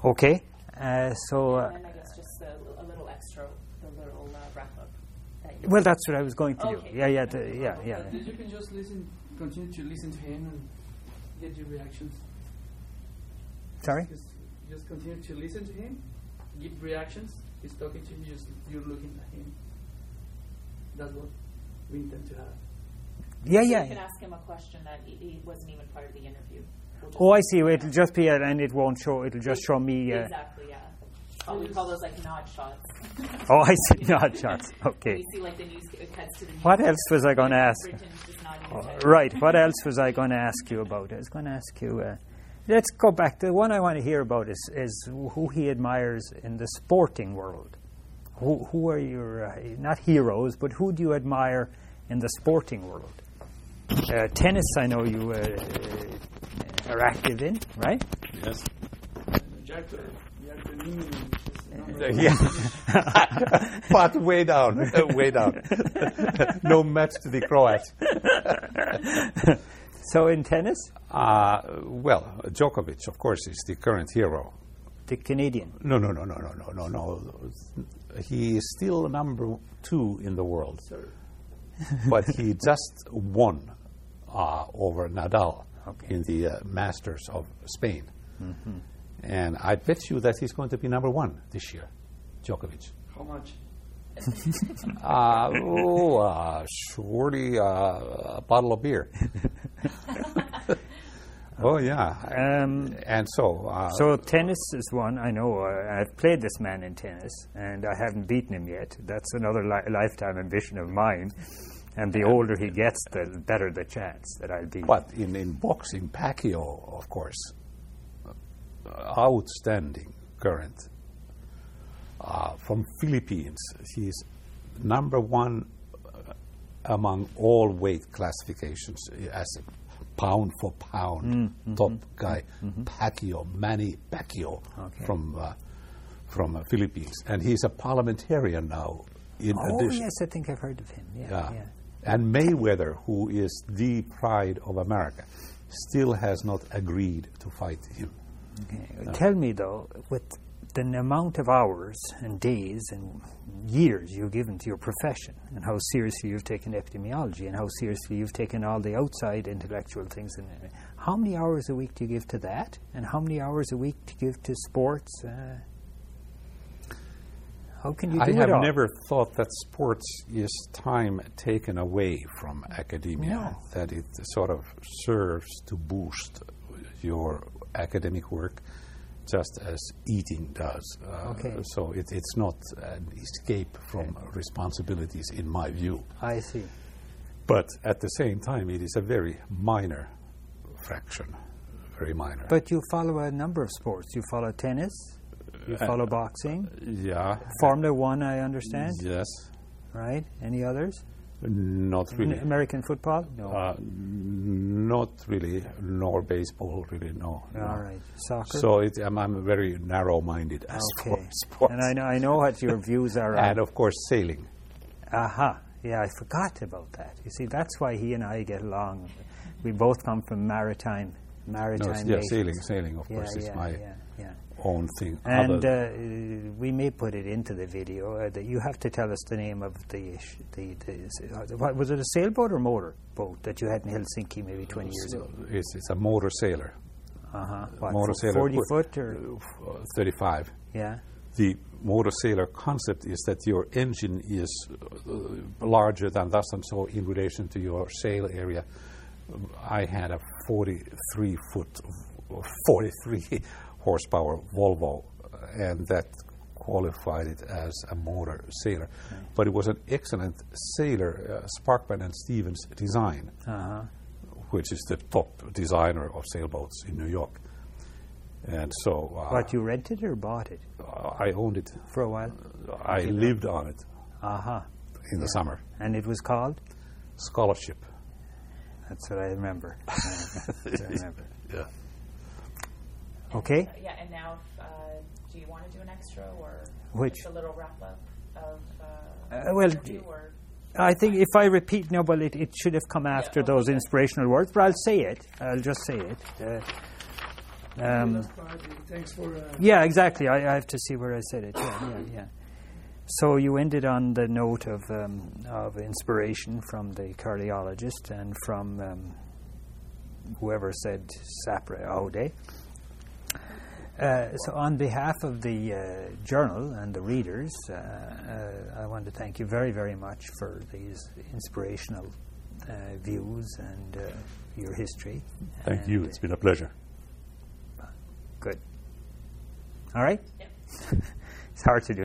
Okay. And then I guess just a little extra, the little wrap-up. Well, that's what I was going to do. Okay. Yeah. You can just continue to listen to him and get your reactions. Sorry? Just continue to listen to him, give reactions. He's talking to you, you're looking at him. That's what we intend to have. Yeah. You can ask him a question that he wasn't even part of the interview. Oh, I see. It'll just be, and it won't show. It'll just show me. Exactly. Yeah. We call those like nod shots. Oh, I see. Nod shots. Okay. You see, like the news cuts to the news. What else was I going to ask? Britain's just nodding his head. Right. What else was I going to ask you about? I was going to ask you. Let's go back. The one I want to hear about is who he admires in the sporting world. Who are your not heroes, but who do you admire in the sporting world? Tennis, I know you are active in, right? Yes. Jack Nimi Yeah. But way down. No match to the Croats. So in tennis? Well, Djokovic, of course, is the current hero. The Canadian? No. He is still number 2 in the world. But he just won over Nadal in the Masters of Spain. Mm-hmm. And I bet you that he's going to be number 1 this year, Djokovic. How much? Surely a bottle of beer. Oh, yeah. And so... so tennis is one. I know I've played this man in tennis, and I haven't beaten him yet. That's another lifetime ambition of mine. And the older he gets, the better the chance that I'll beat. But in boxing, Pacquiao, of course, outstanding current. From Philippines, he's number 1 among all weight classifications as a pound for pound top guy. Pacquiao, Manny Pacquiao, from Philippines, and he's a parliamentarian now. In addition, yes, I think I've heard of him. Yeah. And Mayweather, who is the pride of America, still has not agreed to fight him. Okay. Tell me though, with the amount of hours and days and years you've given to your profession, and how seriously you've taken epidemiology, and how seriously you've taken all the outside intellectual things, how many hours a week do you give to that, and how many hours a week do you give to sports? How can you do it all? I have never thought that sports is time taken away from academia, No. that it sort of serves to boost your academic work just as eating does. So it's not an escape from responsibilities in my view. I see. But at the same time, it is a very minor fraction, very minor. But you follow a number of sports. You follow tennis, you follow boxing, Yeah. Formula One, I understand, Yes. right? Any others? Not really. American football? No. Not really, nor baseball, really, no. All right. Soccer? So I'm very narrow-minded as for sports. And I know what your views are on. And, of course, sailing. Aha. Yeah, I forgot about that. You see, that's why he and I get along. We both come from maritime No, nations. sailing, of course, is my own thing. And we may put it into the video. That you have to tell us the name of the what, was it a sailboat or motor boat that you had in Helsinki maybe 20 years ago? It's a motor sailor. What, Motor sailor. 40 foot or 35. yeah? The motor sailor concept is that your engine is larger than thus, and so in relation to your sail area, I had a 43 horsepower Volvo, and that qualified it as a motor sailor. Okay. But it was an excellent sailor, Sparkman and Stevens design, which is the top designer of sailboats in New York. And so... What, you rented it or bought it? I owned it. For a while? I lived on it in the summer. And it was called? Scholarship. That's what I remember. Yeah. Okay. And now, do you want to do an extra or Which? just a little wrap-up of well, interview, or? I think if I repeat, it should have come after those inspirational words, but I'll say it. I'll just say it. Thanks for. Yeah, exactly. I have to see where I said it. Yeah. So you ended on the note of inspiration from the cardiologist and from whoever said Sapra Aude. So on behalf of the journal and the readers, I want to thank you very, very much for these inspirational views and your history. Thank you. It's been a pleasure. Good. All right? Yep. It's hard to do